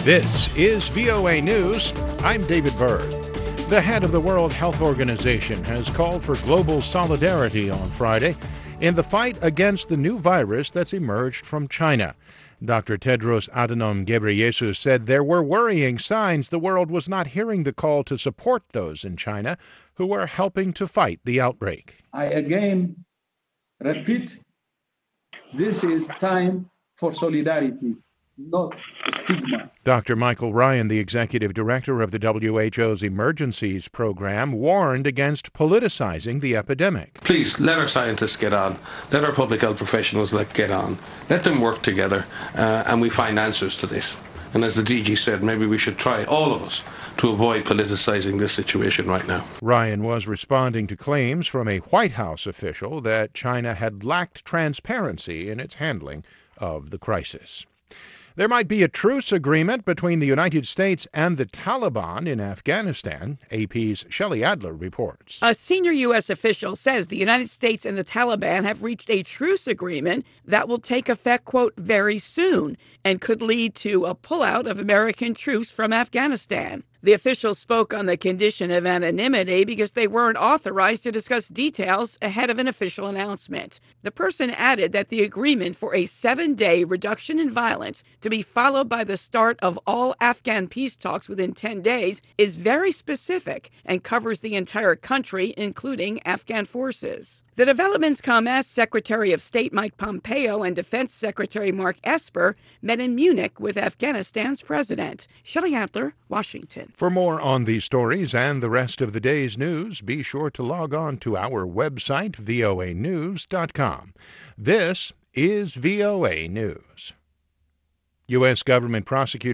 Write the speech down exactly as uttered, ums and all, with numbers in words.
This is V O A News. I'm David Byrd. The head of the World Health Organization has called for global solidarity on Friday in the fight against the new virus that's emerged from China. Doctor Tedros Adhanom Ghebreyesus said there were worrying signs the world was not hearing the call to support those in China who are helping to fight the outbreak. I again repeat, this is time for solidarity, not stigma. Doctor Michael Ryan, the executive director of the W H O's Emergencies Program, warned against politicizing the epidemic. Please, let our scientists get on. Let our public health professionals let get on. Let them work together, uh, and we find answers to this. And as the D G said, maybe we should try, all of us, to avoid politicizing this situation right now. Ryan was responding to claims from a White House official that China had lacked transparency in its handling of the crisis. There might be a truce agreement between the United States and the Taliban in Afghanistan. A P's Shelley Adler reports. A senior U S official says the United States and the Taliban have reached a truce agreement that will take effect, quote, very soon and could lead to a pullout of American troops from Afghanistan. The officials spoke on the condition of anonymity because they weren't authorized to discuss details ahead of an official announcement. The person added that the agreement for a seven-day reduction in violence to be followed by the start of all Afghan peace talks within ten days is very specific and covers the entire country, including Afghan forces. The developments come as Secretary of State Mike Pompeo and Defense Secretary Mark Esper met in Munich with Afghanistan's president. Shelley Adler, Washington. For more on these stories and the rest of the day's news, be sure to log on to our website, V O A news dot com. This is V O A News. U S government prosecutors